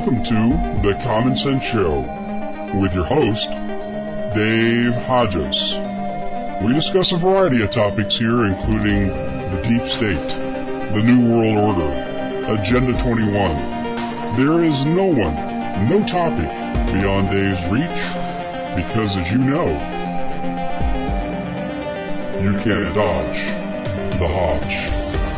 Welcome to The Common Sense Show with your host, Dave Hodges. We discuss a variety of topics here, including the deep state, the New World Order, Agenda 21. There is no one, no topic beyond Dave's reach, because as you know, you can't dodge the Hodge.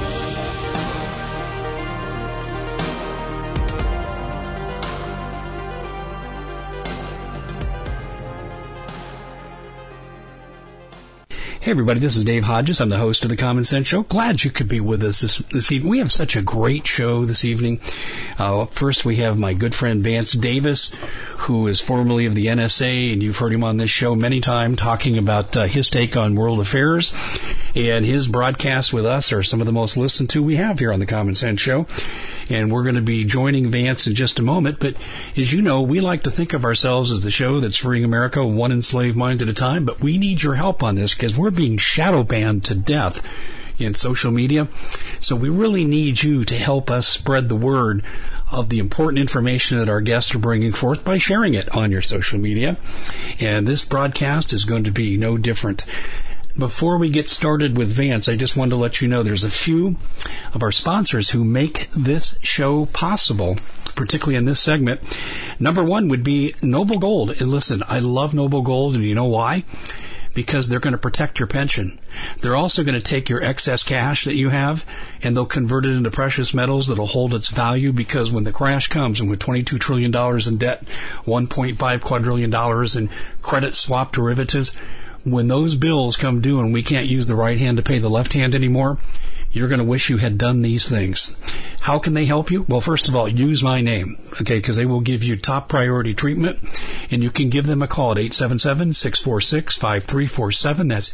Hey everybody, this is Dave Hodges. I'm the host of The Common Sense Show. Glad you could be with us this evening. We have such a great show this evening. First we have my good friend Vance Davis, who is formerly of the NSA, and you've heard him on this show many times talking about his take on world affairs. And his broadcasts with us are some of the most listened to we have here on The Common Sense Show. And we're going to be joining Vance in just a moment. But as you know, we like to think of ourselves as the show that's freeing America one enslaved mind at a time. But we need your help on this because we're being shadow banned to death in social media. So we really need you to help us spread the word of the important information that our guests are bringing forth by sharing it on your social media. And this broadcast is going to be no different. Before we get started with Vance, I just wanted to let you know there's a few of our sponsors who make this show possible, particularly in this segment. Number one would be Noble Gold. And listen, I love Noble Gold, and you know why? Because they're going to protect your pension. They're also going to take your excess cash that you have, and they'll convert it into precious metals that'll hold its value, because when the crash comes, and with $22 trillion in debt, $1.5 quadrillion in credit swap derivatives, when those bills come due and we can't use the right hand to pay the left hand anymore, you're going to wish you had done these things. How can they help you? Well, first of all, use my name, okay, because they will give you top priority treatment, and you can give them a call at 877-646-5347. That's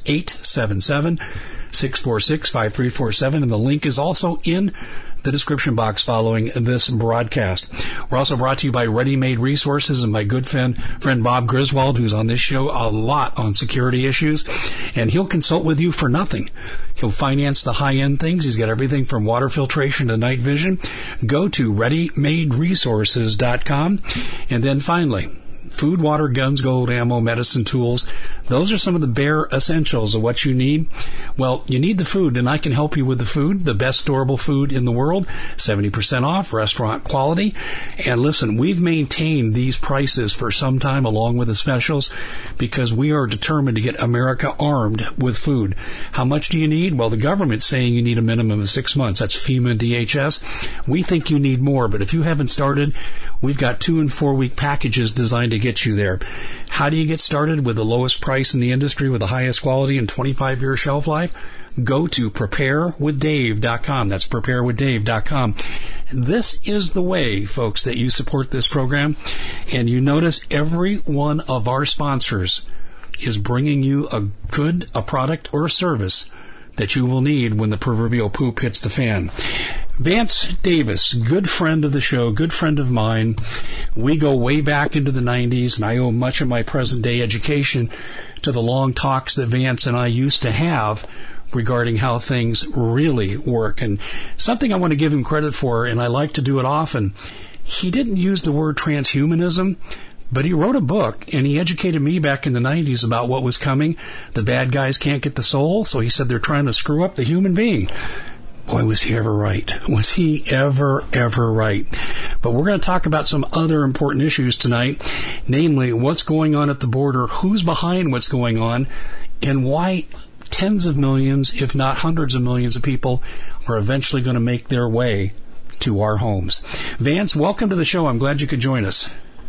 877-646-5347, and the link is also in the description box following this broadcast. We're also brought to you by Ready Made Resources and my good friend Bob Griswold, who's on this show a lot on security issues, and he'll consult with you for nothing. He'll finance the high-end things. He's got everything from water filtration to night vision. Go to ReadyMadeResources.com. And then finally, food, water, guns, gold, ammo, medicine, tools. Those are some of the bare essentials of what you need. Well, you need the food, and I can help you with the food, the best storable food in the world, 70% off, restaurant quality. And listen, we've maintained these prices for some time along with the specials because we are determined to get America armed with food. How much do you need? Well, the government's saying you need a minimum of 6 months. That's FEMA and DHS. We think you need more, but if you haven't started, we've got 2 and 4 week packages designed to get you there. How do you get started with the lowest price in the industry with the highest quality and 25-year shelf life? Go to preparewithdave.com. That's preparewithdave.com. This is the way, folks, that you support this program. And you notice every one of our sponsors is bringing you a product or a service that you will need when the proverbial poop hits the fan. Vance Davis, good friend of the show, good friend of mine. We go way back into the 90s, and I owe much of my present-day education to the long talks that Vance and I used to have regarding how things really work. And something I want to give him credit for, and I like to do it often, he didn't use the word transhumanism, but he wrote a book, and he educated me back in the 90s about what was coming. The bad guys can't get the soul, so he said they're trying to screw up the human being. Boy, was he ever right. Was he ever right. But we're going to talk about some other important issues tonight, namely what's going on at the border, who's behind what's going on, and why tens of millions, if not hundreds of millions of people are eventually going to make their way to our homes. Vance, welcome to the show. I'm glad you could join us.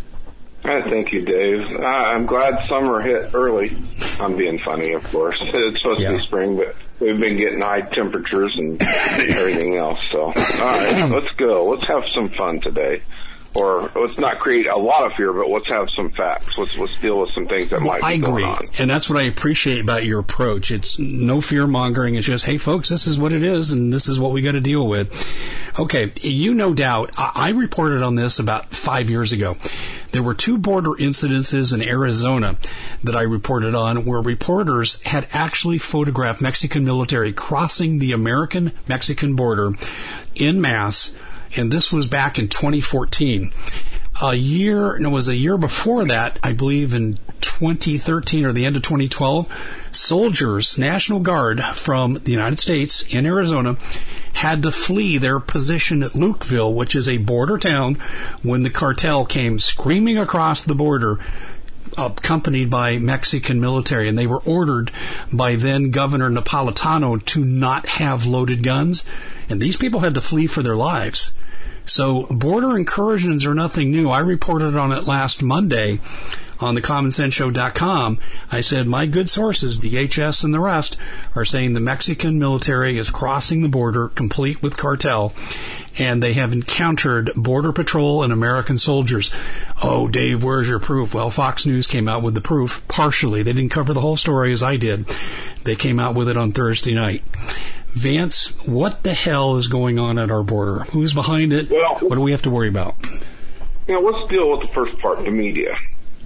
Thank you, Dave. I'm glad summer hit early. I'm being funny, of course. It's supposed to be spring, but we've been getting high temperatures and everything else. So, all right, let's go. Let's have some fun today. Or let's not create a lot of fear, but let's have some facts. Let's deal with some things that might be going on. And that's what I appreciate about your approach. It's no fear-mongering. It's just, hey, folks, this is what it is, and this is what we got to deal with. Okay, you no doubt, I reported on this about 5 years ago. There were 2 border incidences in Arizona that I reported on where reporters had actually photographed Mexican military crossing the American-Mexican border en masse, and this was back in 2014. a year before that, I believe in 2013 or the end of 2012, soldiers, National Guard from the United States in Arizona, had to flee their position at Lukeville, which is a border town, when the cartel came screaming across the border, accompanied by Mexican military, and they were ordered by then Governor Napolitano to not have loaded guns, and these people had to flee for their lives. So border incursions are nothing new. I reported on it last Monday on thecommonsenseshow.com. I said my good sources, DHS and the rest, are saying the Mexican military is crossing the border complete with cartel, and they have encountered Border Patrol and American soldiers. Oh, Dave, where's your proof? Well, Fox News came out with the proof partially. They didn't cover the whole story as I did. They came out with it on Thursday night. Vance, what the hell is going on at our border? Who's behind it? Well, what do we have to worry about? Let's deal with the first part, the media.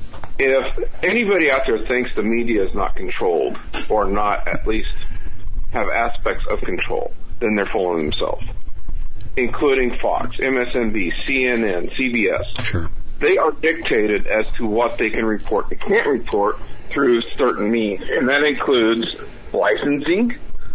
If anybody out there thinks the media is not controlled, or not at least have aspects of control, then they're fooling themselves, including Fox, MSNBC, CNN, CBS. Sure. They are dictated as to what they can report and can't report through certain means, and that includes licensing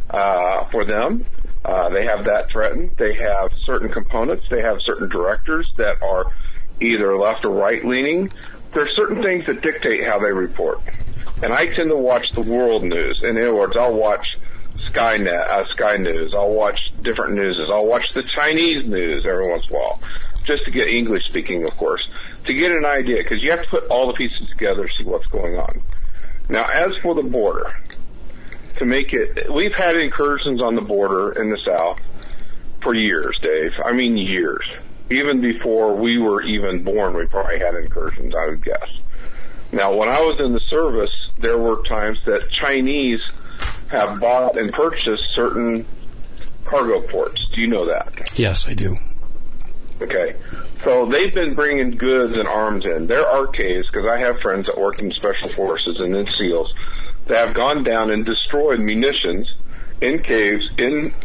for them. They have that threatened. They have certain components. They have certain directors that are either left or right-leaning. There are certain things that dictate how they report. And I tend to watch the world news. In other words, I'll watch Sky News. I'll watch different news. I'll watch the Chinese news every once in a while, just to get English speaking, of course, to get an idea, because you have to put all the pieces together to see what's going on. Now, as for the border, to make it, we've had incursions on the border in the South for years, Dave. I mean, years. Even before we were even born, we probably had incursions, I would guess. Now, when I was in the service, there were times that Chinese have bought and purchased certain cargo ports. Do you know that? Yes, I do. Okay. So they've been bringing goods and arms in. There are caves, because I have friends that work in Special Forces and in SEALs, that have gone down and destroyed munitions in caves in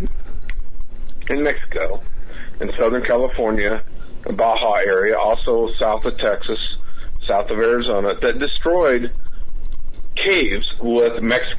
Mexico, in Southern California, the Baja area, also south of Texas, south of Arizona, that destroyed caves with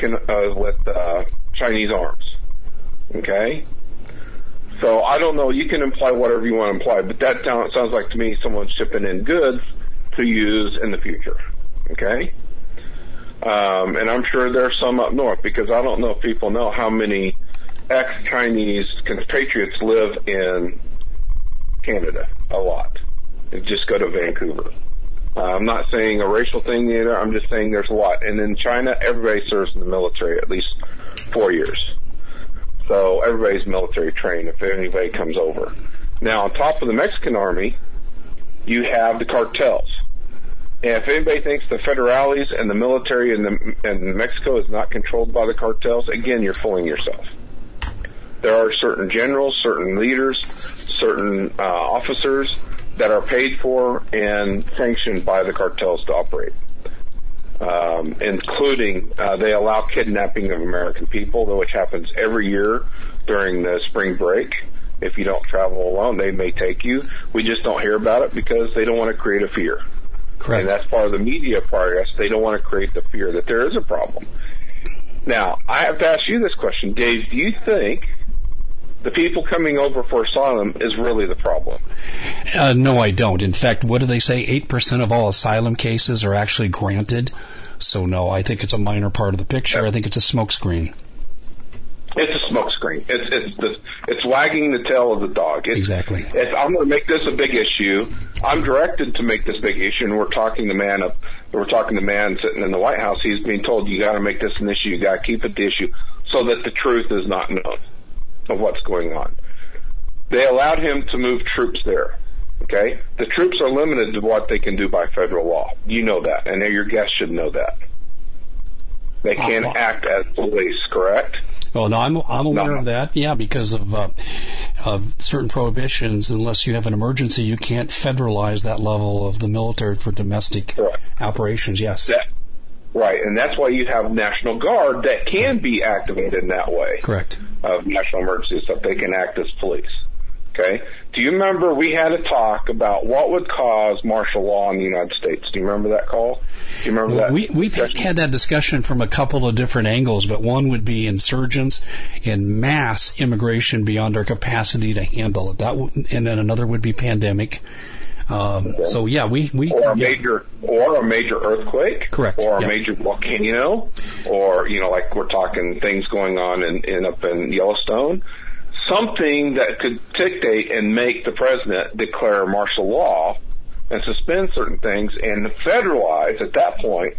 Chinese arms. Okay? So I don't know, you can imply whatever you want to imply, but that sounds like to me someone's shipping in goods to use in the future. Okay? And I'm sure there's some up north, because I don't know if people know how many ex-Chinese compatriots live in Canada. A lot. They just go to Vancouver. I'm not saying a racial thing either. I'm just saying there's a lot. And in China, everybody serves in the military at least 4 years. So everybody's military trained if anybody comes over. Now, on top of the Mexican army, you have the cartels. And if anybody thinks the federales and the military in Mexico is not controlled by the cartels, again, you're fooling yourself. There are certain generals, certain leaders, certain officers that are paid for and sanctioned by the cartels to operate, including they allow kidnapping of American people, which happens every year during the spring break. If you don't travel alone, they may take you. We just don't hear about it because they don't want to create a fear. Correct. And that's part of the media progress. They don't want to create the fear that there is a problem. Now, I have to ask you this question, Dave. Do you think the people coming over for asylum is really the problem? No, I don't. In fact, what do they say? 8% of all asylum cases are actually granted. So, no, I think it's a minor part of the picture. I think it's a smokescreen. It's a smokescreen. It's wagging the tail of the dog. Exactly. I'm going to make this a big issue. I'm directed to make this big issue, and we're talking to the man sitting in the White House. He's being told, you got to make this an issue. You got to keep it the issue so that the truth is not known of what's going on. They allowed him to move troops there. Okay? The troops are limited to what they can do by federal law. You know that, and your guests should know that. They can't act as police, correct? Well, no, I'm aware of that. Yeah, because of certain prohibitions. Unless you have an emergency, you can't federalize that level of the military for domestic operations. Yes. Right, and that's why you have National Guard that can be activated in that way. Correct. Of national emergency stuff. They can act as police. Okay? Do you remember we had a talk about what would cause martial law in the United States? Do you remember that call? Do you remember that? We've had that discussion from a couple of different angles, but one would be insurgents and mass immigration beyond our capacity to handle it. And then another would be pandemic. So yeah, or a major earthquake, correct, or a major volcano, or like we're talking things going on up in Yellowstone, something that could dictate and make the president declare martial law and suspend certain things and federalize at that point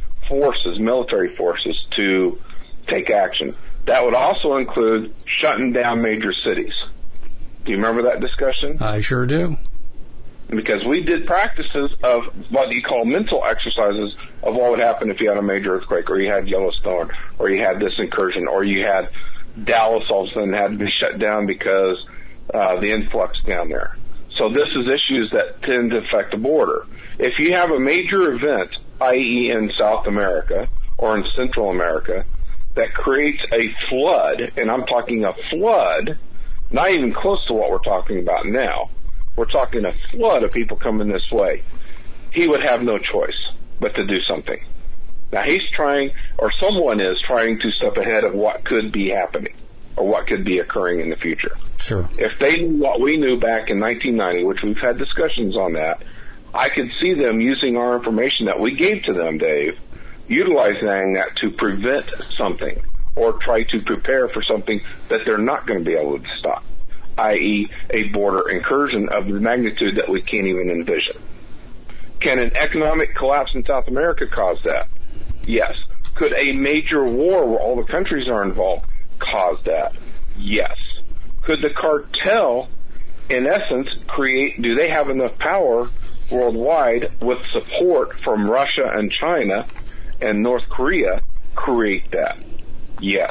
military forces to take action. That would also include shutting down major cities. Do you remember that discussion? I sure do. Because we did practices of what you call mental exercises of what would happen if you had a major earthquake, or you had Yellowstone, or you had this incursion, or you had Dallas all of a sudden had to be shut down because the influx down there. So this is issues that tend to affect the border. If you have a major event, i.e. in South America or in Central America, that creates a flood, and I'm talking a flood, not even close to what we're talking about now, we're talking a flood of people coming this way, he would have no choice but to do something. Now he's trying, or someone is trying to step ahead of what could be happening or what could be occurring in the future. Sure. If they knew what we knew back in 1990, which we've had discussions on that, I could see them using our information that we gave to them, Dave, utilizing that to prevent something or try to prepare for something that they're not going to be able to stop, i.e. a border incursion of the magnitude that we can't even envision. Can an economic collapse in South America cause that? Yes. Could a major war where all the countries are involved cause that? Yes. Could the cartel, in essence, do they have enough power worldwide with support from Russia and China and North Korea, create that? Yes.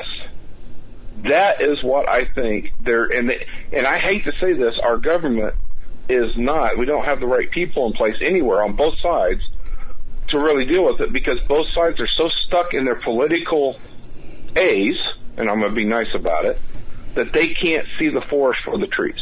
That is what I think and I hate to say this, our government we don't have the right people in place anywhere on both sides to really deal with it, because both sides are so stuck in their political A's, and I'm going to be nice about it, that they can't see the forest for the trees.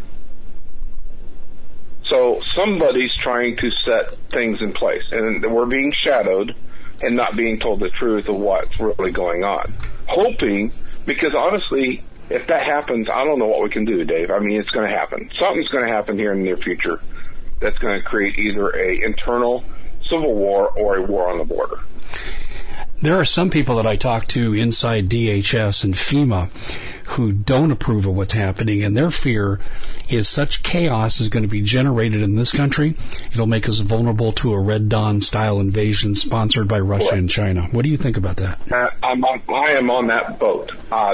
So somebody's trying to set things in place, and we're being shadowed and not being told the truth of what's really going on. Hoping, because honestly, if that happens, I don't know what we can do, Dave. I mean, it's going to happen. Something's going to happen here in the near future that's going to create either a internal civil war or a war on the border. There are some people that I talk to inside DHS and FEMA who don't approve of what's happening, and their fear is such chaos is going to be generated in this country, it'll make us vulnerable to a Red Dawn style invasion sponsored by Russia and China. What do you think about that? I am on that boat.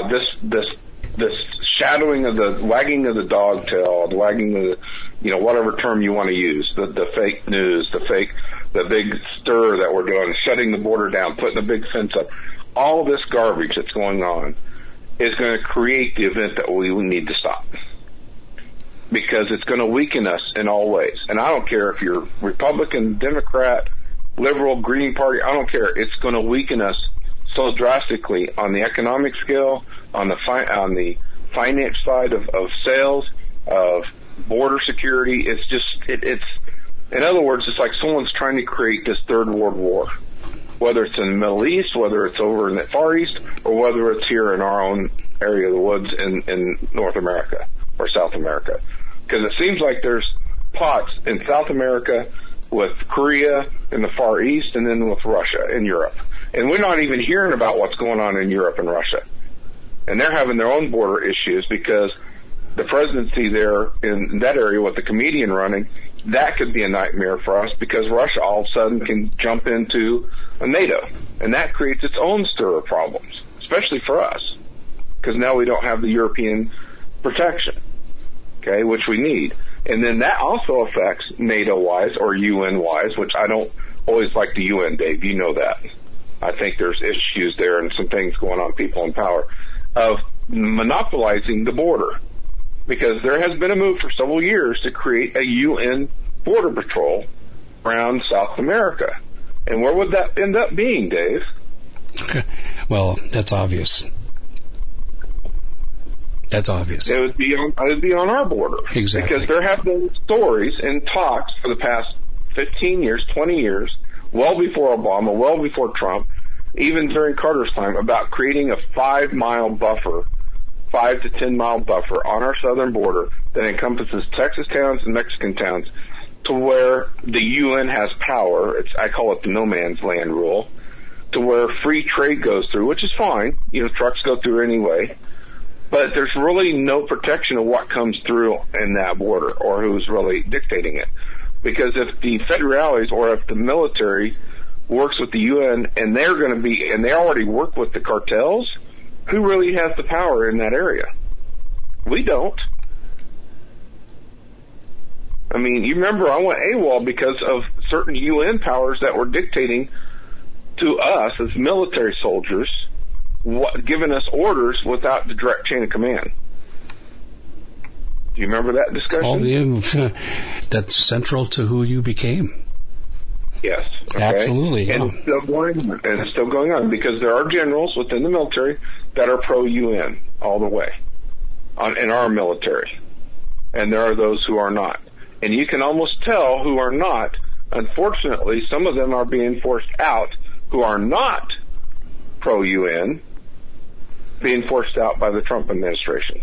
This shadowing of the wagging of the dog tail, the wagging of the, whatever term you want to use, the fake news, the big stir that we're doing, shutting the border down, putting a big fence up, all of this garbage that's going on is going to create the event that we need to stop, because it's going to weaken us in all ways. And I don't care if you're Republican, Democrat, Liberal, Green Party, I don't care. It's going to weaken us so drastically on the economic scale, on the finance side of sales, of border security. It's just, in other words, it's like someone's trying to create this third world war, whether it's in the Middle East, whether it's over in the Far East, or whether it's here in our own area of the woods in North America or South America. Because it seems like there's pots in South America with Korea in the Far East, and then with Russia and Europe. And we're not even hearing about what's going on in Europe and Russia. And they're having their own border issues, because the presidency there in that area with the comedian running, that could be a nightmare for us, because Russia all of a sudden can jump into NATO. And that creates its own stir of problems, especially for us, because now we don't have the European protection, okay, which we need. And then that also affects NATO-wise or UN-wise, which I don't always like the UN, Dave. You know that. I think there's issues there and some things going on, people in power, of monopolizing the border. Because there has been a move for several years to create a UN border patrol around South America. And where would that end up being, Dave? Well, that's obvious. That's obvious. It would be on our border. Exactly. Because there have been stories and talks for the past 15 years, 20 years, well before Obama, well before Trump, even during Carter's time, about creating a 5-mile buffer, 5 to 10 mile buffer on our southern border that encompasses Texas towns and Mexican towns, to where the UN has power. I call it the no man's land rule, to where free trade goes through, which is fine. Trucks go through anyway. But there's really no protection of what comes through in that border or who's really dictating it. Because if the federales or if the military works with the UN and they already work with the cartels, who really has the power in that area? We don't. I mean, you remember I went AWOL because of certain UN powers that were dictating to us as military soldiers, giving us orders without the direct chain of command. Do you remember that discussion? That's central to who you became. Yes. Okay. Absolutely. Yeah. And it's still going on because there are generals within the military that are pro-UN all the way in our military. And there are those who are not. And you can almost tell who are not. Unfortunately, some of them are being forced out who are not pro-UN, being forced out by the Trump administration.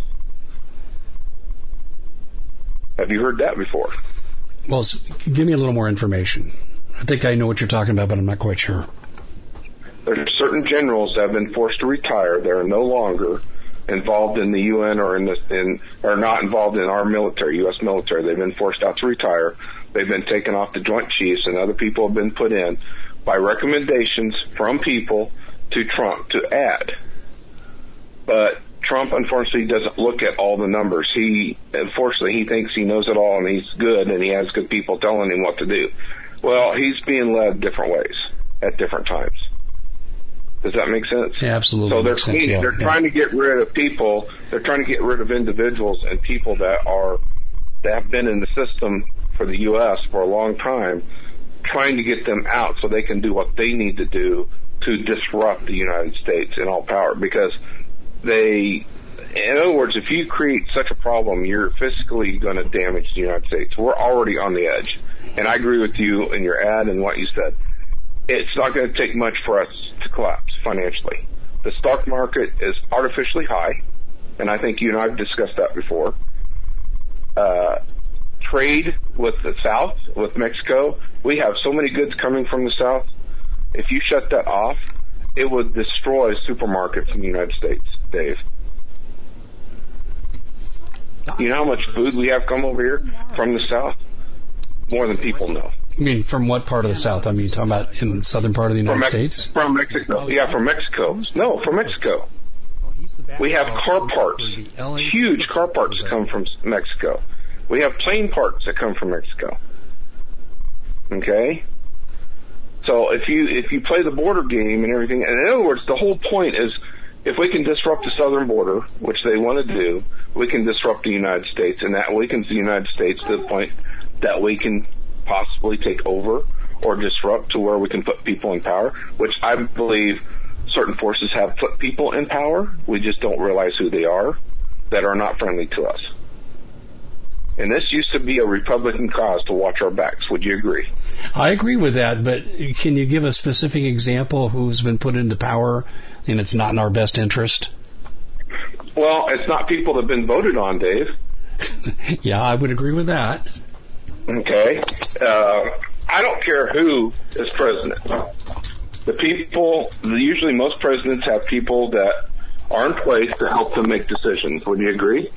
Have you heard that before? Well, give me a little more information. I think I know what you're talking about, but I'm not quite sure. There are certain generals that have been forced to retire. They are no longer involved in the UN or are not involved in our military, U.S. military. They've been forced out to retire. They've been taken off the Joint Chiefs, and other people have been put in by recommendations from people to Trump to add. But Trump, unfortunately, doesn't look at all the numbers. Unfortunately, he thinks he knows it all and he's good and he has good people telling him what to do. Well, he's being led different ways at different times. Does that make sense? Yeah, absolutely. So they're trying to get rid of people. They're trying to get rid of individuals and people that have been in the system for the U.S. for a long time, trying to get them out so they can do what they need to do to disrupt the United States in all power. Because in other words, if you create such a problem, you're physically going to damage the United States. We're already on the edge. And I agree with you in your ad and what you said. It's not going to take much for us to collapse financially. The stock market is artificially high, and I think you and I have discussed that before. Trade with the South, with Mexico, we have so many goods coming from the South. If you shut that off, it would destroy supermarkets in the United States, Dave. You know how much food we have come over here from the South? More than people know. You mean from what part of the South? I mean, talking about in the southern part of the United States? From Mexico. Yeah, from Mexico. No, from Mexico. We have car parts. Huge car parts that come from Mexico. We have plane parts that come from Mexico. Okay? So if you play the border game and everything, and in other words, the whole point is if we can disrupt the southern border, which they want to do, we can disrupt the United States, and that weakens the United States to the point that we can possibly take over or disrupt to where we can put people in power, which I believe certain forces have put people in power. We just don't realize who they are, that are not friendly to us. And this used to be a Republican cause to watch our backs. Would you agree? I agree with that, but can you give a specific example of who's been put into power and it's not in our best interest? Well, it's not people that have been voted on, Dave. Yeah, I would agree with that. Okay. I don't care who is president. Usually most presidents have people that are in place to help them make decisions. Would you agree?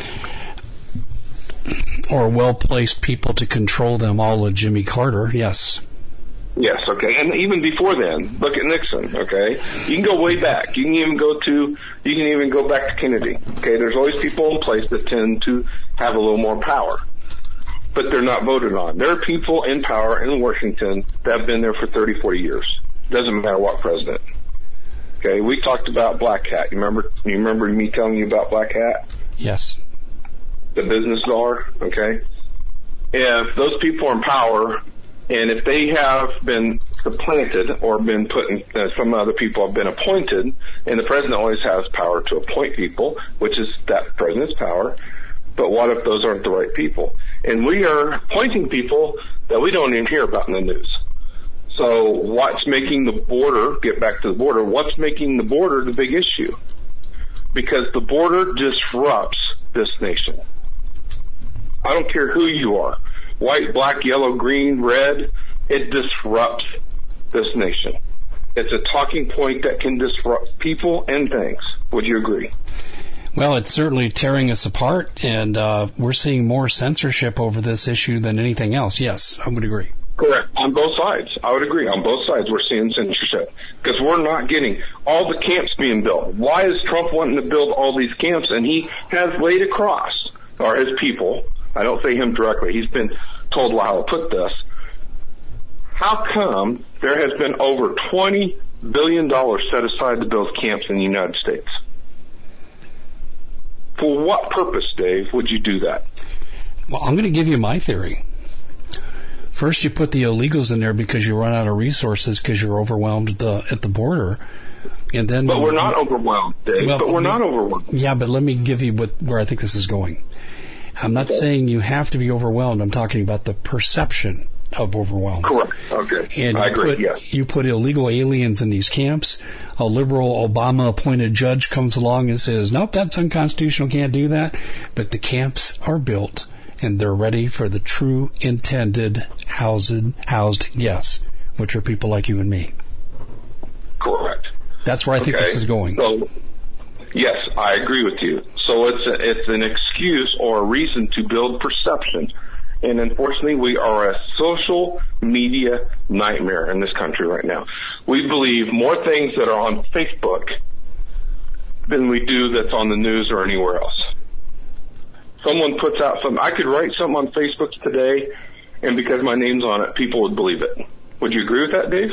Or well-placed people to control them, all of Jimmy Carter, yes. Yes, okay. And even before then, look at Nixon, okay? You can go way back. You can even go back to Kennedy. Okay, there's always people in place that tend to have a little more power. But they're not voted on. There are people in power in Washington that have been there for 30, 40 years. Doesn't matter what president. Okay, we talked about Black Hat. You remember me telling you about Black Hat? Yes. The business czar, okay? If those people are in power, and if they have been supplanted or been put in, some other people have been appointed, and the president always has power to appoint people, which is that president's power. But what if those aren't the right people? And we are appointing people that we don't even hear about in the news. So what's making the border, get back to the border, what's making the border the big issue? Because the border disrupts this nation. I don't care who you are, white, black, yellow, green, red, it disrupts this nation. It's a talking point that can disrupt people and things. Would you agree? Well, it's certainly tearing us apart, and we're seeing more censorship over this issue than anything else. Yes, I would agree. Correct. On both sides. I would agree. On both sides, we're seeing censorship because we're not getting all the camps being built. Why is Trump wanting to build all these camps? And he has laid across, or his people, I don't say him directly, he's been told how to put this. How come there has been over $20 billion set aside to build camps in the United States? For what purpose, Dave, would you do that? Well, I'm going to give you my theory. First, you put the illegals in there because you run out of resources because you're overwhelmed at the border. And then, but we're not overwhelmed, Dave. Well, but we're not overwhelmed. Yeah, but let me give you where I think this is going. I'm not saying you have to be overwhelmed. I'm talking about the perception of overwhelm. Correct. Okay. And I agree. Yes. You put illegal aliens in these camps. A liberal Obama-appointed judge comes along and says, nope, that's unconstitutional, can't do that. But the camps are built, and they're ready for the true intended housed guests, which are people like you and me. Correct. That's where I think this is going. So, yes, I agree with you. So it's an excuse or a reason to build perception. And unfortunately, we are a social media nightmare in this country right now. We believe more things that are on Facebook than we do that's on the news or anywhere else. Someone puts out something. I could write something on Facebook today, and because my name's on it, people would believe it. Would you agree with that, Dave?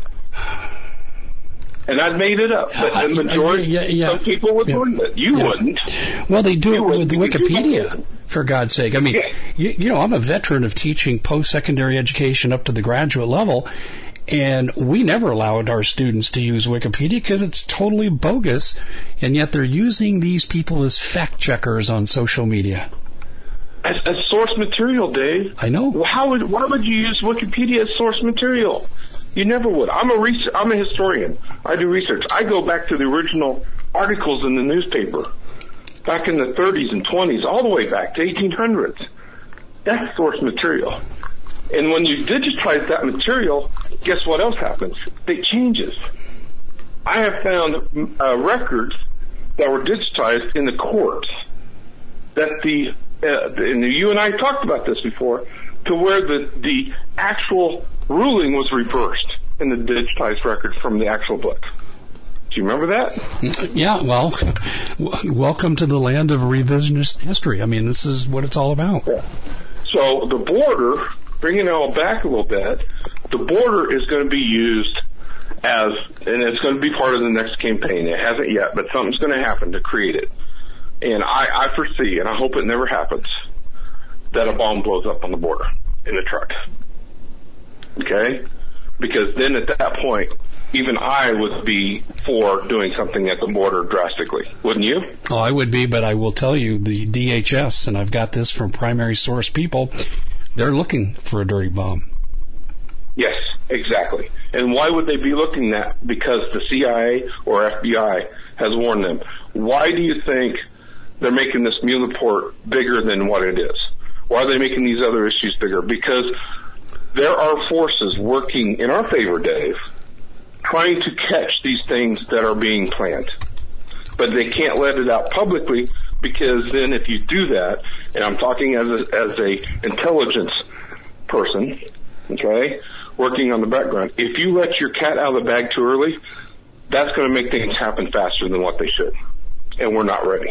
And I've made it up. But the majority, some people would believe it. You wouldn't. Well, they do it with Wikipedia, for God's sake. I mean, you know, I'm a veteran of teaching post-secondary education up to the graduate level, and we never allowed our students to use Wikipedia because it's totally bogus, and yet they're using these people as fact-checkers on social media. As source material, Dave. I know. Why would you use Wikipedia as source material? You never would. I'm a historian. I do research. I go back to the original articles in the newspaper, back in the 30s and 20s, all the way back to 1800s. That's source material. And when you digitize that material, guess what else happens? It changes. I have found records that were digitized in the courts that and you and I talked about this before, to where the actual ruling was reversed in the digitized record from the actual book. Do you remember that? Yeah, well, welcome to the land of revisionist history. I mean, this is what it's all about. Yeah. So the border, bringing it all back a little bit, the border is going to be used and it's going to be part of the next campaign. It hasn't yet, but something's going to happen to create it. And I foresee, and I hope it never happens, that a bomb blows up on the border in a truck. Okay? Because then at that point, even I would be for doing something at the border drastically. Wouldn't you? Oh, I would be, but I will tell you, the DHS, and I've got this from primary source people, they're looking for a dirty bomb. Yes, exactly. And why would they be looking at that? Because the CIA or FBI has warned them. Why do you think they're making this Mueller report bigger than what it is? Why are they making these other issues bigger? Because there are forces working in our favor, Dave, trying to catch these things that are being planned. But they can't let it out publicly, because then if you do that, and I'm talking as a intelligence person, okay, working on the background, if you let your cat out of the bag too early, that's going to make things happen faster than what they should. And we're not ready.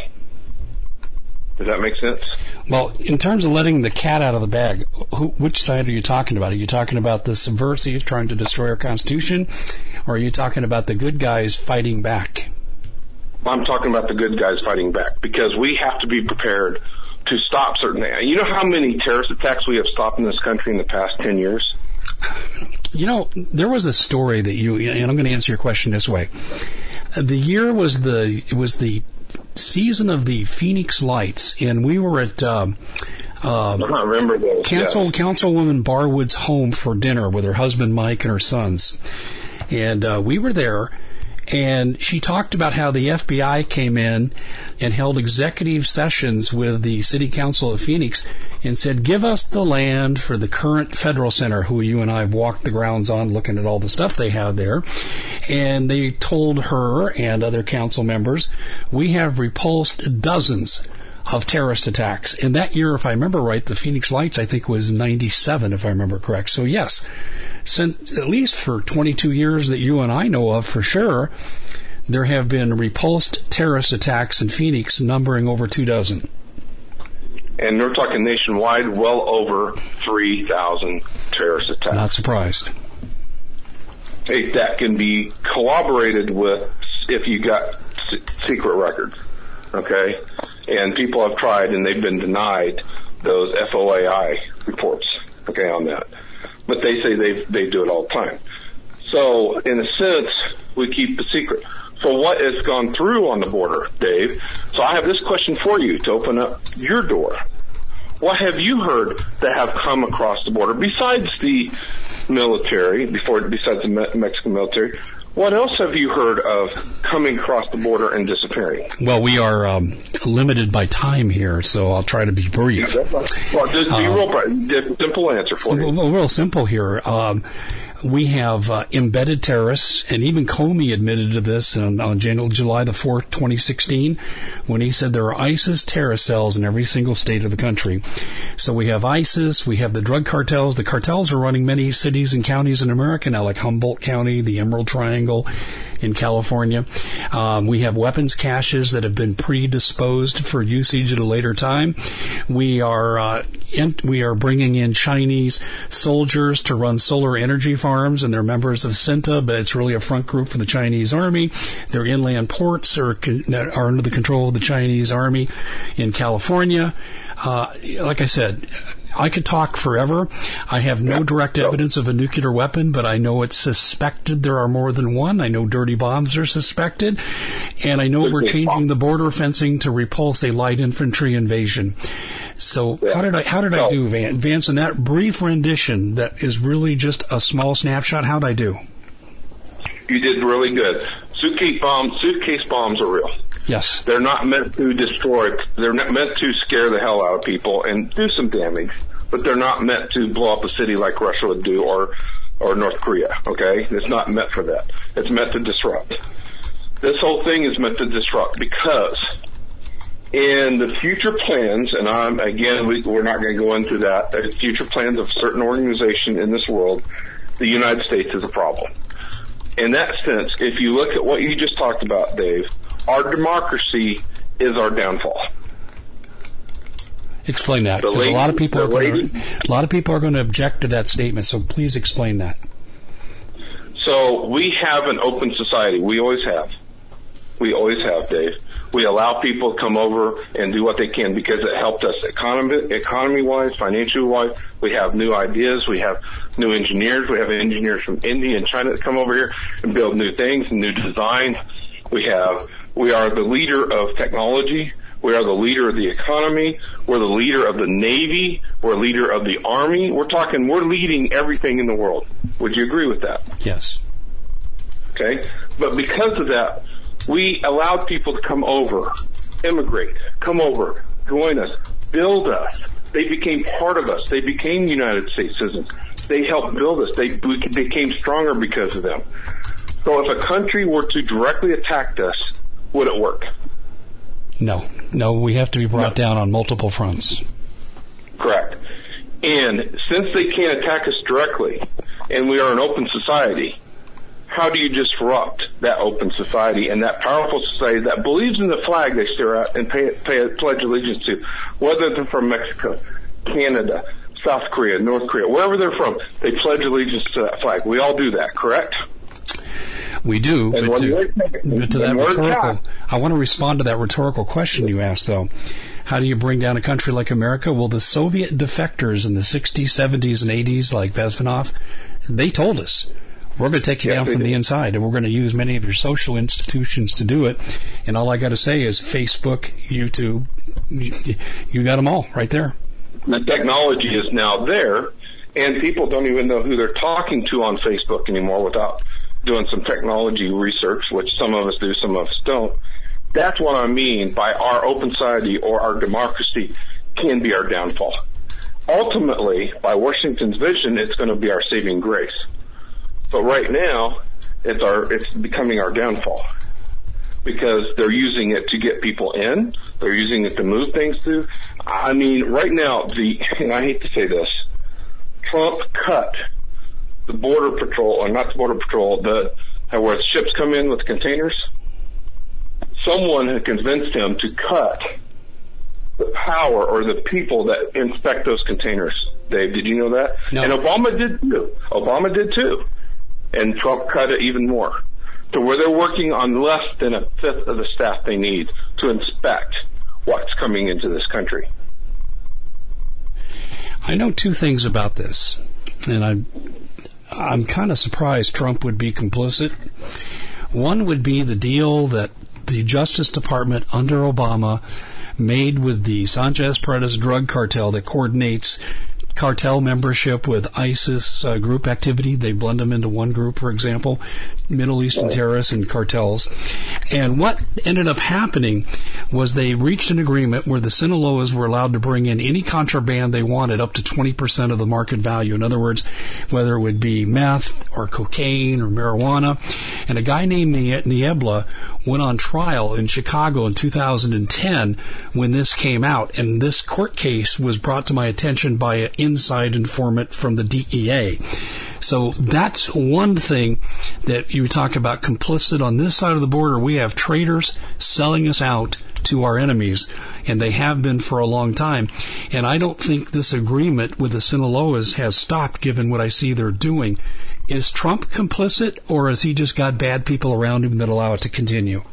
Does that make sense? Well, in terms of letting the cat out of the bag, which side are you talking about? Are you talking about the subversives trying to destroy our Constitution, or are you talking about the good guys fighting back? I'm talking about the good guys fighting back, because we have to be prepared to stop certain things. You know how many terrorist attacks we have stopped in this country in the past 10 years? There was a story that and I'm going to answer your question this way. The year was the season of the Phoenix Lights, and we were at I remember those, Councilwoman Barwood's home for dinner with her husband Mike and her sons, and we were there. And she talked about how the FBI came in and held executive sessions with the City Council of Phoenix and said, give us the land for the current Federal Center, who you and I have walked the grounds on looking at all the stuff they had there. And they told her and other council members, we have repulsed dozens of terrorist attacks. In that year, if I remember right, the Phoenix Lights, I think, was 97, if I remember correct. So yes, since at least for 22 years that you and I know of for sure, there have been repulsed terrorist attacks in Phoenix numbering over 24. And we're talking nationwide, well over 3,000 terrorist attacks. Not surprised. Hey, that can be corroborated with if you got secret records, okay? And people have tried and they've been denied those FOIA reports, okay, on that. But they say they do it all the time. So, in a sense, we keep the secret. So what has gone through on the border, Dave? So I have this question for you to open up your door. What have you heard that have come across the border besides the military, besides the Mexican military? What else have you heard of coming across the border and disappearing? Well, we are limited by time here, so I'll try to be brief. Well, just be real simple answer for you. Well, real simple here. We have embedded terrorists, and even Comey admitted to this on July the 4th, 2016, when he said there are ISIS terror cells in every single state of the country. So we have ISIS, we have the drug cartels. The cartels are running many cities and counties in America now, like Humboldt County, the Emerald Triangle in California. We have weapons caches that have been predisposed for usage at a later time. We are bringing in Chinese soldiers to run solar energy farms, and they're members of CINTA, but it's really a front group for the Chinese Army. Their inland ports are under the control of the Chinese Army in California. Like I said, I could talk forever. I have no direct evidence of a nuclear weapon, but I know it's suspected there are more than one. I know dirty bombs are suspected, and I know we're changing the border fencing to repulse a light infantry invasion. So how did I do, Vance, in that brief rendition that is really just a small snapshot? How did I do? You did really good. Suitcase bombs are real. Yes. They're not meant to destroy. They're not meant to scare the hell out of people and do some damage, but they're not meant to blow up a city like Russia would do or North Korea, okay? It's not meant for that. It's meant to disrupt. This whole thing is meant to disrupt because in the future plans, and we're not going to go into that, the future plans of certain organization in this world, the United States is a problem. In that sense, if you look at what you just talked about, Dave, our democracy is our downfall. Explain that, because a lot of people are going to object to that statement. So please explain that. So we have an open society. We always have. We always have, Dave. We allow people to come over and do what they can because it helped us economy-wise, financially-wise. We have new ideas. We have new engineers. We have engineers from India and China that come over here and build new things and new designs. We are the leader of technology. We are the leader of the economy. We're the leader of the Navy. We're a leader of the Army. We're leading everything in the world. Would you agree with that? Yes. Okay. But because of that, we allowed people to come over, immigrate, come over, join us, build us. They became part of us. They became United States citizens. They helped build us. We became stronger because of them. So if a country were to directly attack us, would it work? No, we have to be brought down on multiple fronts. Correct. And since they can't attack us directly, and we are an open society, how do you disrupt that open society and that powerful society that believes in the flag they stare at and pledge allegiance to, whether they're from Mexico, Canada, South Korea, North Korea, wherever they're from, they pledge allegiance to that flag. We all do that, correct? We do, but to that rhetorical, I want to respond to that rhetorical question you asked, though. How do you bring down a country like America? Well, the Soviet defectors in the 60s, 70s, and 80s, like Bezmenov, They told us, we're going to take you down from the inside, and we're going to use many of your social institutions to do it. And all I got to say is Facebook, YouTube, you got them all right there. The technology is now there, and people don't even know who they're talking to on Facebook anymore without doing some technology research, which some of us do, some of us don't. That's what I mean by our open society or our democracy can be our downfall. Ultimately, by Washington's vision, it's going to be our saving grace. But right now, it's becoming our downfall because they're using it to get people in. They're using it to move things through. I mean, right now, and I hate to say this, Trump cut the border patrol, or not the border patrol, where the ships come in with containers. Someone had convinced him to cut the power or the people that inspect those containers. Dave, did you know that? No. And Obama did too. And Trump cut it even more, to where they're working on less than a fifth of the staff they need to inspect what's coming into this country. I know two things about this, and I'm kind of surprised Trump would be complicit. One would be the deal that the Justice Department under Obama made with the Sanchez Perez drug cartel that coordinates cartel membership with ISIS group activity. They blend them into one group, for example, Middle Eastern terrorists and cartels. And what ended up happening was they reached an agreement where the Sinaloas were allowed to bring in any contraband they wanted up to 20% of the market value. In other words, whether it would be meth or cocaine or marijuana. And a guy named Niebla went on trial in Chicago in 2010 when this came out. And this court case was brought to my attention by an inside informant from the DEA. So that's one thing that you talk about complicit. On this side of the border, we have traitors selling us out to our enemies, and they have been for a long time. And I don't think this agreement with the Sinaloas has stopped, given what I see they're doing. Is Trump complicit, or has he just got bad people around him that allow it to continue?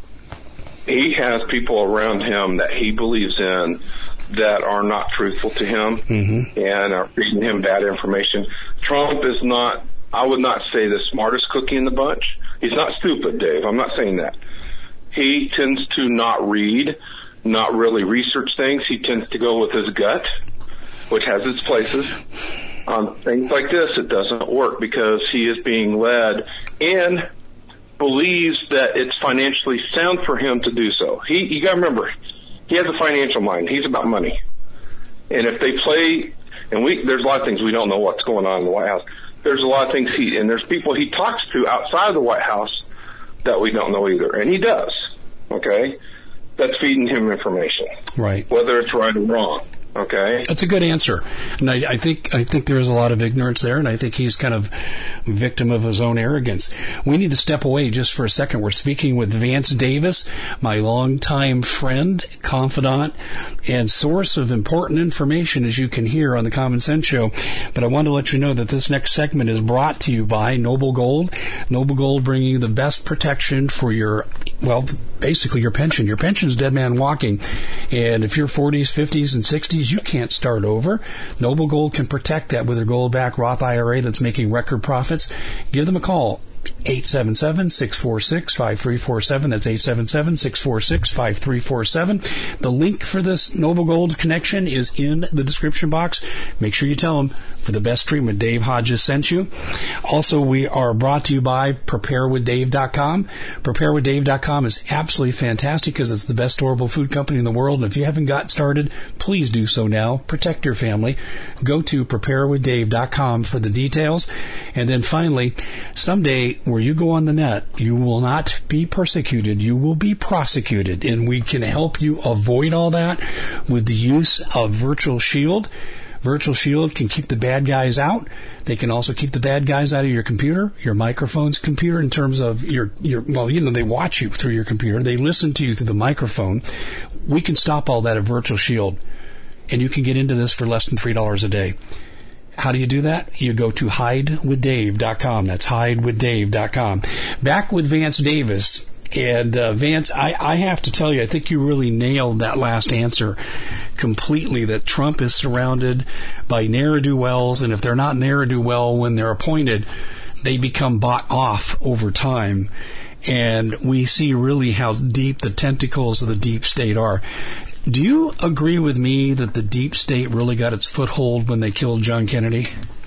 He has people around him that he believes in that are not truthful to him and are feeding him bad information. Trump is not, I would not say, the smartest cookie in the bunch. He's not stupid, Dave. I'm not saying that. He tends to not read, not really research things. He tends to go with his gut, which has its places. On things like this, it doesn't work because he is being led and believes that it's financially sound for him to do so. You got to remember, he has a financial mind. He's about money. And if they play, and there's a lot of things we don't know what's going on in the White House. There's a lot of things and there's people he talks to outside of the White House that we don't know either. And he does. Okay? That's feeding him information. Right. Whether it's right or wrong. Okay. That's a good answer. And I think there is a lot of ignorance there, and I think he's kind of a victim of his own arrogance. We need to step away just for a second. We're speaking with Vance Davis, my longtime friend, confidant, and source of important information, as you can hear on the Common Sense Show. But I want to let you know that this next segment is brought to you by Noble Gold. Noble Gold bringing you the best protection for basically your pension. Your pension's dead man walking. And if you're 40s, 50s, and 60s, you can't start over. Noble Gold can protect that with their gold-backed Roth IRA that's making record profits. Give them a call. 877-646-5347. That's 877-646-5347. The link for this Noble Gold connection is in the description box. Make sure you tell them for the best treatment, Dave Hodges sent you. Also, we are brought to you by PrepareWithDave.com. PrepareWithDave.com is absolutely fantastic because it's the best storable food company in the world. And if you haven't got started, please do so now. Protect your family. Go to PrepareWithDave.com for the details. And then finally, someday where you go on the net, you will not be persecuted. You will be prosecuted. And we can help you avoid all that with the use of Virtual Shield. Virtual Shield can keep the bad guys out. They can also keep the bad guys out of your computer, your microphone's computer, in terms of they watch you through your computer. They listen to you through the microphone. We can stop all that at Virtual Shield. And you can get into this for less than $3 a day. How do you do that? You go to HideWithDave.com. That's HideWithDave.com. Back with Vance Davis. And Vance, I have to tell you, I think you really nailed that last answer completely, that Trump is surrounded by ne'er-do-wells, and if they're not ne'er-do-well when they're appointed, they become bought off over time. And we see really how deep the tentacles of the deep state are. Do you agree with me that the deep state really got its foothold when they killed John Kennedy?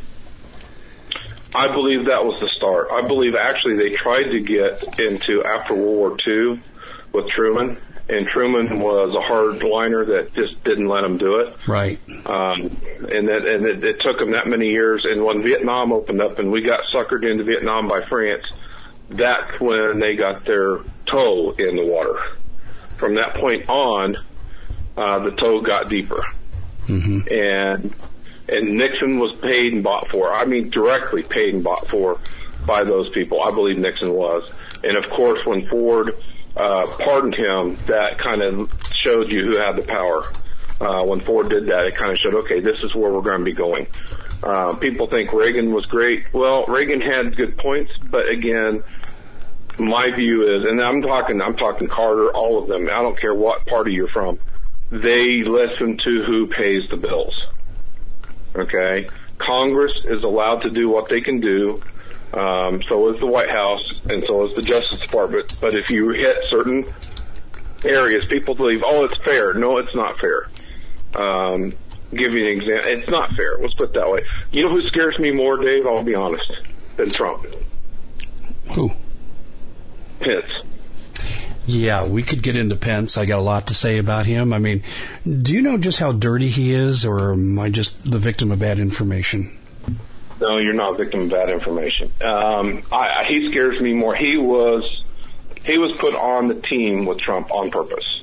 I believe that was the start. I believe actually they tried to get into after World War II with Truman, and Truman was a hardliner that just didn't let him do it. Right. And it took them that many years. And when Vietnam opened up and we got suckered into Vietnam by France, that's when they got their toe in the water. From that point on, the toe got deeper. Mm-hmm. And Nixon was paid and bought for. I mean, directly paid and bought for by those people. I believe Nixon was. And of course, when Ford pardoned him, that kind of showed you who had the power. When Ford did that, it kind of showed, okay, this is where we're going to be going. People think Reagan was great. Well, Reagan had good points, but again, my view is, and I'm talking Carter, all of them. I don't care what party you're from. They listen to who pays the bills. Okay? Congress is allowed to do what they can do. So is the White House, and so is the Justice Department. But if you hit certain areas, people believe, oh, it's fair. No, it's not fair. Give you an example. It's not fair. Let's put it that way. You know who scares me more, Dave? I'll be honest, than Trump. Who? Pence. Yeah, we could get into Pence. I got a lot to say about him. I mean, do you know just how dirty he is, or am I just the victim of bad information? No, you're not a victim of bad information. He scares me more. He was put on the team with Trump on purpose.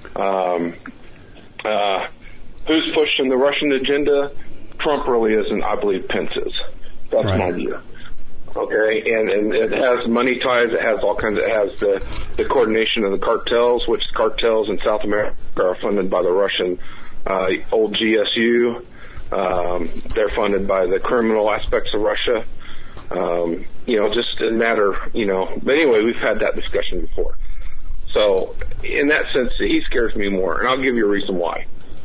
Who's pushing the Russian agenda? Trump really isn't. I believe Pence is. That's right. My view. Okay, and it has money ties. It has all kinds. It has the coordination of the cartels, which cartels in South America are funded by the Russian old GSU. They're funded by the criminal aspects of Russia. Just a matter. But anyway, we've had that discussion before. So in that sense, he scares me more, and I'll give you a reason why.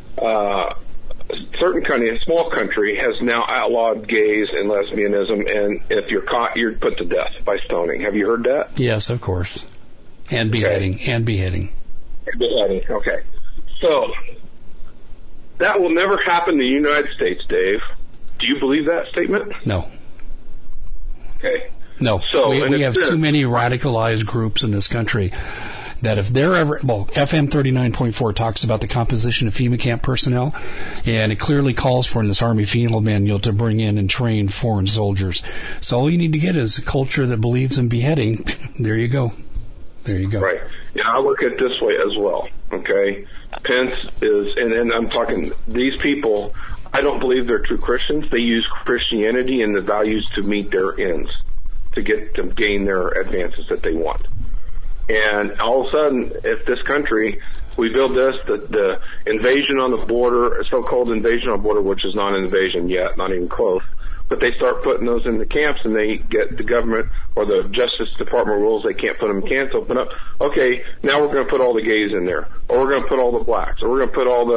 A small country has now outlawed gays and lesbianism, and if you're caught, you're put to death by stoning. Have you heard that? Yes, of course. And beheading. Okay. And beheading. Okay. So that will never happen in the United States, Dave. Do you believe that statement? No. Okay. No. So we have too many radicalized groups in this country that if they're ever, FM 39.4 talks about the composition of FEMA camp personnel, and it clearly calls for in this Army field manual to bring in and train foreign soldiers. So all you need to get is a culture that believes in beheading. There you go. Right. Yeah, I look at it this way as well. Okay. Pence is, and I'm talking, these people, I don't believe they're true Christians. They use Christianity and the values to meet their ends, to gain their advances that they want. And all of a sudden, if this country, we build this, the invasion on the border, so-called invasion on the border, which is not an invasion yet, not even close, but they start putting those in the camps, and they get the government or the Justice Department rules, they can't put them in camps, open up. Okay, now we're going to put all the gays in there, or we're going to put all the blacks, or we're going to put all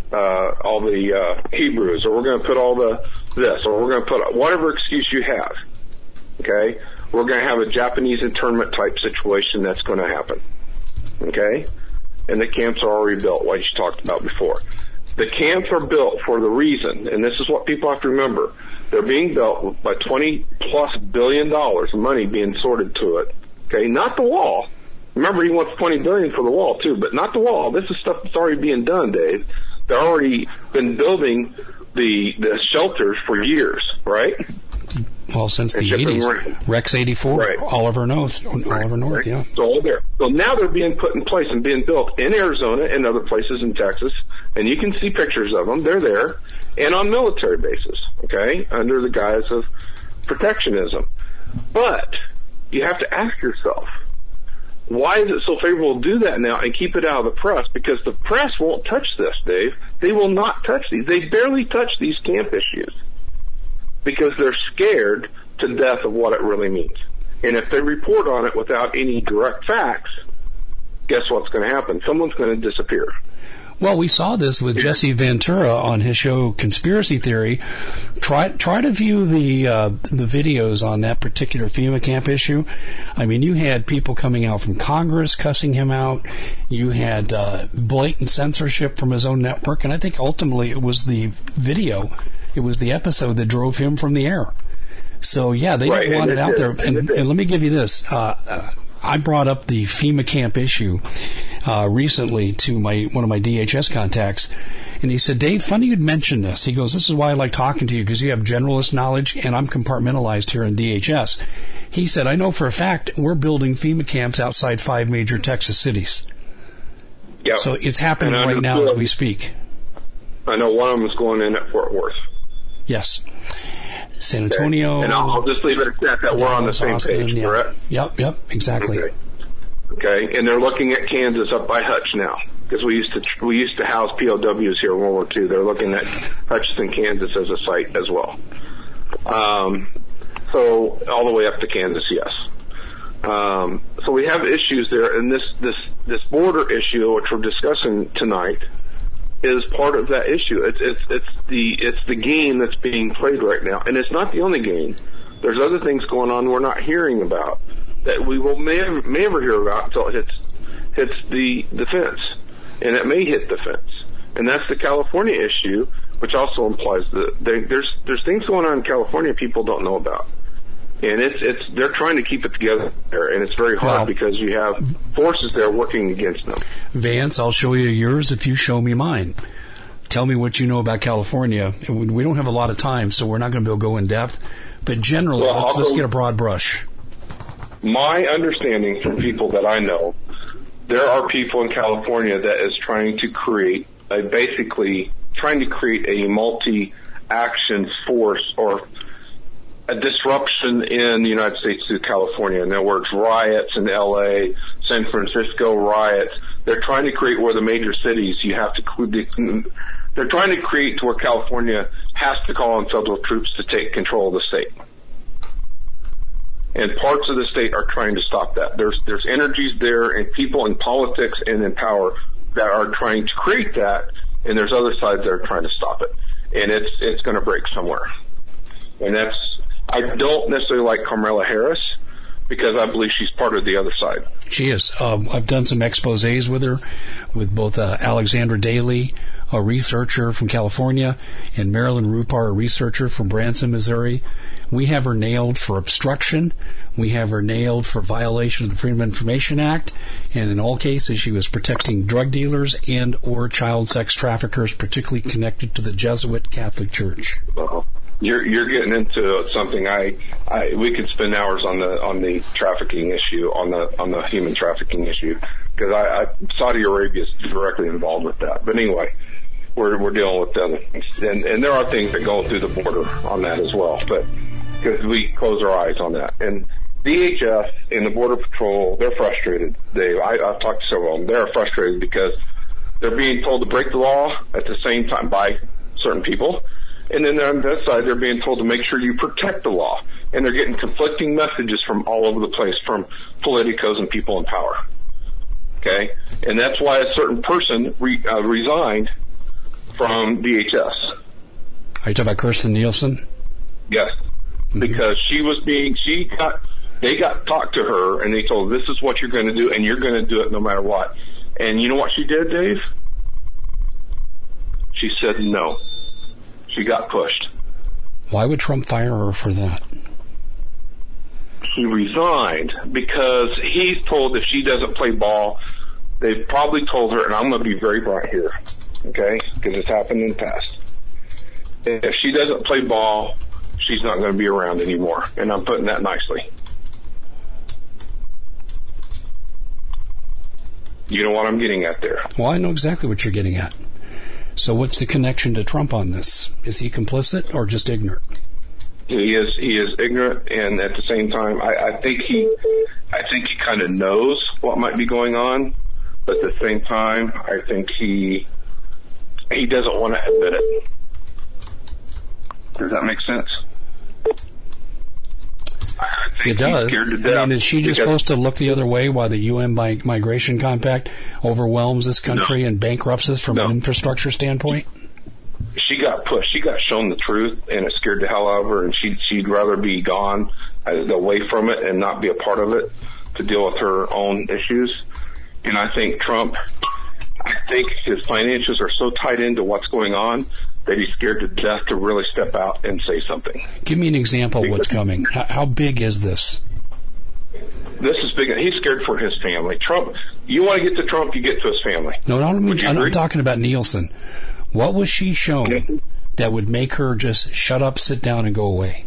the Hebrews, or we're going to put all the this, or we're going to put whatever excuse you have. Okay? We're going to have a Japanese internment type situation that's going to happen. Okay? And the camps are already built, like you talked about before. The camps are built for the reason, and this is what people have to remember, they're being built by $20+ billion of money being sorted to it. Okay? Not the wall. Remember, he wants $20 billion for the wall, too, but not the wall. This is stuff that's already being done, Dave. They've already been building the shelters for years, right? Well, since the 80s. Rex 84, right. Oliver North, right. Yeah. So all there. So now they're being put in place and being built in Arizona and other places in Texas, and you can see pictures of them. They're there, and on military bases, okay, under the guise of protectionism. But you have to ask yourself, why is it so favorable to do that now and keep it out of the press? Because the press won't touch this, Dave. They will not touch these. They barely touch these camp issues because they're scared to death of what it really means. And if they report on it without any direct facts, guess what's going to happen? Someone's going to disappear. Well, we saw this with Jesse Ventura on his show Conspiracy Theory. Try to view the videos on that particular FEMA camp issue. I mean, you had people coming out from Congress cussing him out. You had blatant censorship from his own network, and I think ultimately it was the video, it was the episode that drove him from the air. So yeah, they didn't want it out there. And let me give you this. I brought up the FEMA camp issue recently to one of my DHS contacts, and he said, Dave, funny you'd mention this. He goes, this is why I like talking to you, because you have generalist knowledge, and I'm compartmentalized here in DHS. He said, I know for a fact we're building FEMA camps outside 5 major Texas cities. Yep. So it's happening right now as we speak. I know one of them is going in at Fort Worth. Yes. San Antonio. Okay. And I'll just leave it at that we're on the same page, correct? Yep, exactly. Okay, and they're looking at Kansas up by Hutch now, because we used to house POWs here in World War II. They're looking at Hutchinson, Kansas as a site as well. So all the way up to Kansas, yes. So we have issues there, and this border issue, which we're discussing tonight, is part of that issue. It's the game that's being played right now, and it's not the only game. There's other things going on we're not hearing about that we may ever hear about until it hits the fence, and it may hit the fence. And that's the California issue, which also implies that there's things going on in California people don't know about. And they're trying to keep it together there, and it's very hard because you have forces there working against them. Vance, I'll show you yours if you show me mine. Tell me what you know about California. We don't have a lot of time, so we're not going to be able to go in depth. But generally, let's get a broad brush. My understanding from people that I know, there are people in California that is trying to create a multi-action force or a disruption in the United States through California. In other words, riots in L.A., San Francisco riots. They're trying to create where the major cities they're trying to create to where California has to call on federal troops to take control of the state. And parts of the state are trying to stop that. There's energies there and people in politics and in power that are trying to create that, and there's other sides that are trying to stop it. And it's going to break somewhere. And I don't necessarily like Kamala Harris because I believe she's part of the other side. She is. I've done some exposés with her, with both Alexandra Daly, a researcher from California, and Marilyn Rupar, a researcher from Branson, Missouri. We have her nailed for obstruction. We have her nailed for violation of the Freedom of Information Act. And in all cases, she was protecting drug dealers and or child sex traffickers, particularly connected to the Jesuit Catholic Church. Uh-huh. You're getting into something we could spend hours on the trafficking issue, on the human trafficking issue, because Saudi Arabia is directly involved with that. But anyway, we're dealing with them, and there are things that go through the border on that as well. But because we close our eyes on that, and DHS and the Border Patrol, they're frustrated. I've talked to several of them. They're frustrated because they're being told to break the law at the same time by certain people. And then on that side, they're being told to make sure you protect the law. And they're getting conflicting messages from all over the place from politicos and people in power. Okay? And that's why a certain person resigned from DHS. Are you talking about Kirstjen Nielsen? Yes. Mm-hmm. Because they got talked to her, and they told her, this is what you're going to do, and you're going to do it no matter what. And you know what she did, Dave? She said no. She got pushed. Why would Trump fire her for that? He resigned because he's told if she doesn't play ball, they've probably told her, and I'm going to be very bright here, okay, because it's happened in the past. If she doesn't play ball, she's not going to be around anymore, and I'm putting that nicely. You know what I'm getting at there. Well, I know exactly what you're getting at. So what's the connection to Trump on this? Is he complicit or just ignorant? He is ignorant, and at the same time, I think he kind of knows what might be going on, but at the same time, I think he doesn't want to admit it. Does that make sense? think it does. He's scared to death. I mean, is she just supposed to look the other way while the UN Migration Compact overwhelms this country and bankrupts us from an infrastructure standpoint? She got pushed. She got shown the truth, and it scared the hell out of her, and she'd rather be gone, away from it, and not be a part of it to deal with her own issues. And I think Trump, his financials are so tied into what's going on that he's scared to death to really step out and say something. Give me an example of what's coming. How big is this? This is big. He's scared for his family. Trump, you want to get to Trump, you get to his family. No, I'm talking about Nielsen. What was she shown that would make her just shut up, sit down, and go away?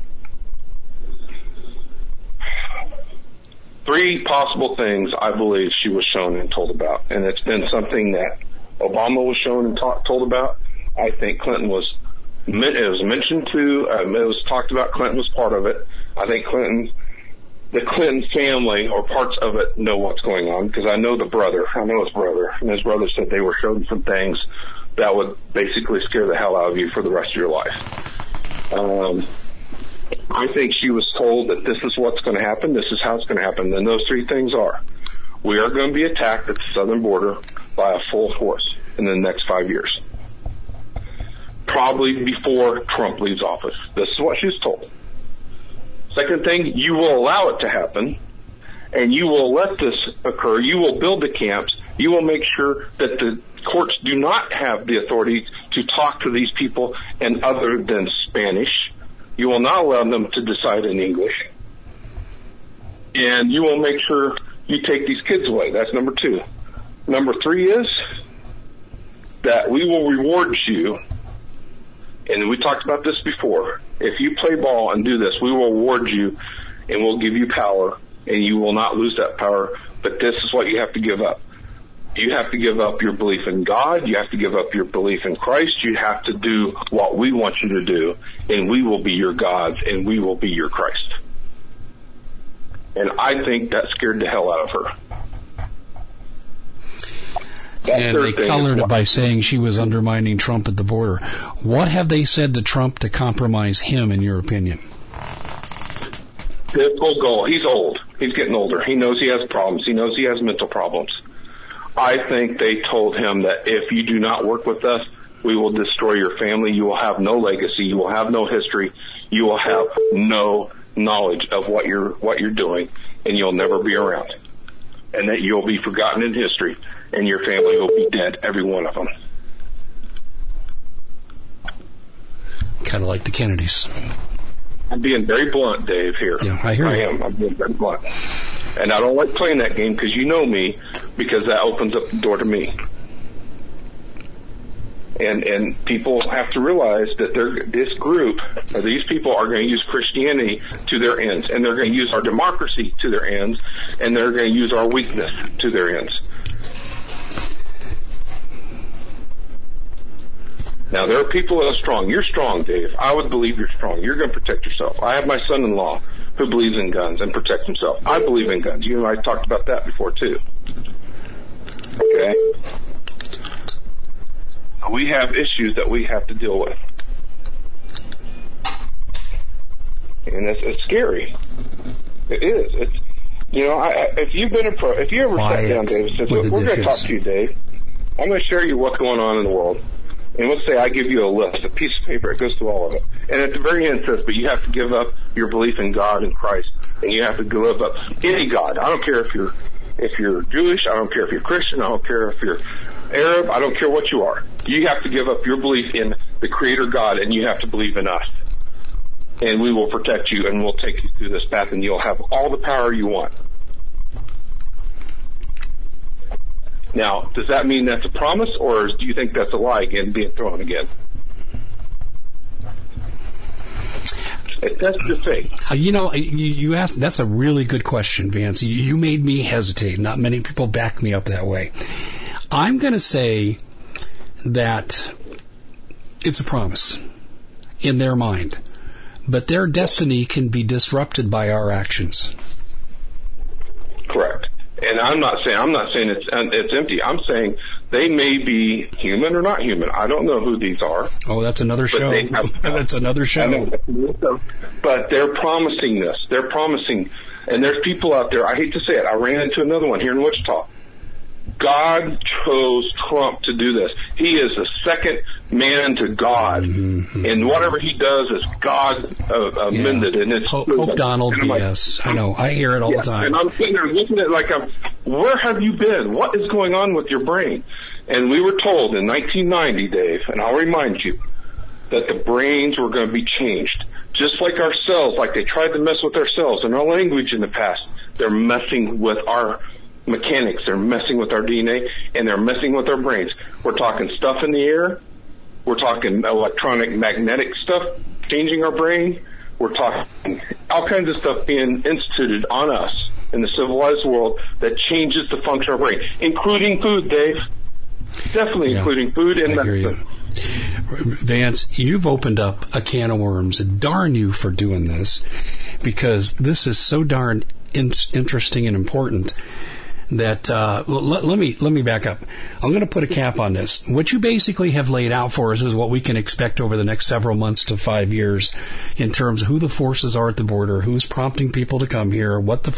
3 possible things I believe she was shown and told about. And it's been something that Obama was shown and told about. I think Clinton it was mentioned to, it was talked about. Clinton was part of it. I think the Clinton family or parts of it know what's going on, because I know his brother, and his brother said they were shown some things that would basically scare the hell out of you for the rest of your life. I think she was told that this is what's going to happen, this is how it's going to happen, and those 3 things are: we are going to be attacked at the southern border by a full force in the next 5 years. Probably before Trump leaves office. This is what she was told. Second thing, you will allow it to happen, and you will let this occur. You will build the camps. You will make sure that the courts do not have the authority to talk to these people in other than Spanish. You will not allow them to decide in English. And you will make sure you take these kids away. That's number 2. Number 3 is that we will reward you. And we talked about this before. If you play ball and do this, we will reward you and we'll give you power, and you will not lose that power. But this is what you have to give up. You have to give up your belief in God. You have to give up your belief in Christ. You have to do what we want you to do, and we will be your gods, and we will be your Christ. And I think that scared the hell out of her. And they colored it by saying she was undermining Trump at the border. What have they said to Trump to compromise him, in your opinion? His whole goal. He's old. He's getting older. He knows he has problems. He knows he has mental problems. I think they told him that if you do not work with us, we will destroy your family. You will have no legacy. You will have no history. You will have no knowledge of what you're doing, and you'll never be around. And that you'll be forgotten in history, and your family will be dead, every one of them. Kind of like the Kennedys. I'm being very blunt, Dave, here. Yeah, I hear you. I'm being very blunt. And I don't like playing that game because you know me, because that opens up the door to me. And people have to realize that this group, or these people, are going to use Christianity to their ends, and they're going to use our democracy to their ends, and they're going to use our weakness to their ends. Now, there are people that are strong. You're strong, Dave. I would believe you're strong. You're going to protect yourself. I have my son-in-law who believes in guns and protects himself. I believe in guns. You and I talked about that before, too. Okay? We have issues that we have to deal with. And it's scary. It is. It's, if you've been if you ever sat down, Dave, and said, look, we're going to talk to you, Dave. I'm going to share you what's going on in the world. And let's say I give you a list, a piece of paper, it goes through all of it. And at the very end it says, but you have to give up your belief in God and Christ. And you have to give up any God. I don't care if you're Jewish, I don't care if you're Christian, I don't care if you're Arab, I don't care what you are. You have to give up your belief in the Creator God, and you have to believe in us. And we will protect you, and we'll take you through this path, and you'll have all the power you want. Now, does that mean that's a promise, or do you think that's a lie again being thrown again? That's the thing. You asked, that's a really good question, Vance. You made me hesitate. Not many people back me up that way. I'm going to say that it's a promise in their mind, but their destiny can be disrupted by our actions. Correct. And I'm not saying it's empty. I'm saying They may be human or not human. I don't know who these are. Oh, that's another show. That's another show. But they're promising this. They're promising, and there's people out there, I hate to say it, I ran into another one here in Wichita. God chose Trump to do this. He is the second man to God, and whatever he does is God amended. And it's Hope Donald BS. I know. I hear it all the time. And I'm sitting there looking at it like, where have you been? What is going on with your brain? And we were told in 1990, Dave, and I'll remind you, that the brains were going to be changed. Just like our cells, like they tried to mess with our cells and our language in the past, they're messing with our mechanics, they're messing with our DNA, and they're messing with our brains. We're talking stuff in the air, we're talking electronic magnetic stuff changing our brain, we're talking all kinds of stuff being instituted on us in the civilized world that changes the function of our brain, including food, Dave. Definitely including food and medicine. Vance, you've opened up a can of worms. Darn you for doing this, because this is so darn interesting and important that let me back up. I'm going to put a cap on this. What you basically have laid out for us is what we can expect over the next several months to 5 years in terms of who the forces are at the border, who's prompting people to come here,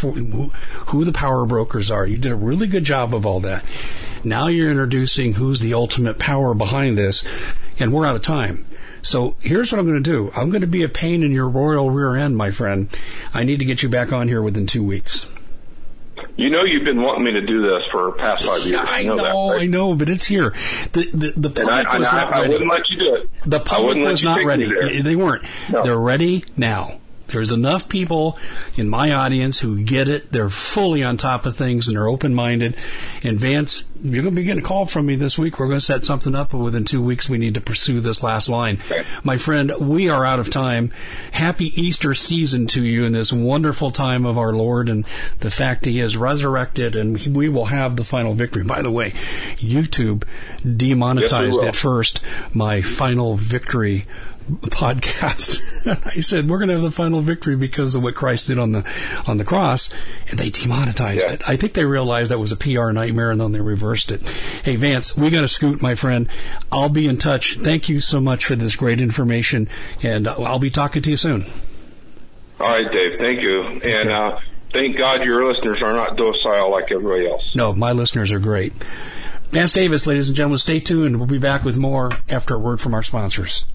who the power brokers are. You did a really good job of all that. Now you're introducing who's the ultimate power behind this, and we're out of time. So here's what I'm going to do. I'm going to be a pain in your royal rear end, my friend. I need to get you back on here within 2 weeks. You know you've been wanting me to do this for the past 5 years. I know, but it's here. The public was not ready. I wouldn't let you do it. The public was not ready. They weren't. No. They're ready now. There's enough people in my audience who get it. They're fully on top of things and they're open-minded. And Vance, you're going to be getting a call from me this week. We're going to set something up, but within 2 weeks we need to pursue this last line. Okay. My friend, we are out of time. Happy Easter season to you in this wonderful time of our Lord and the fact He is resurrected, and we will have the final victory. By the way, YouTube demonetized at first my Final Victory podcast. I said, we're going to have the final victory because of what Christ did on the cross, and they demonetized it. I think they realized that was a PR nightmare, and then they reversed it. Hey, Vance, we got to scoot, my friend. I'll be in touch. Thank you so much for this great information, and I'll be talking to you soon. All right, Dave. Thank you. And thank God your listeners are not docile like everybody else. No, my listeners are great. Vance Davis, ladies and gentlemen, stay tuned. We'll be back with more after a word from our sponsors.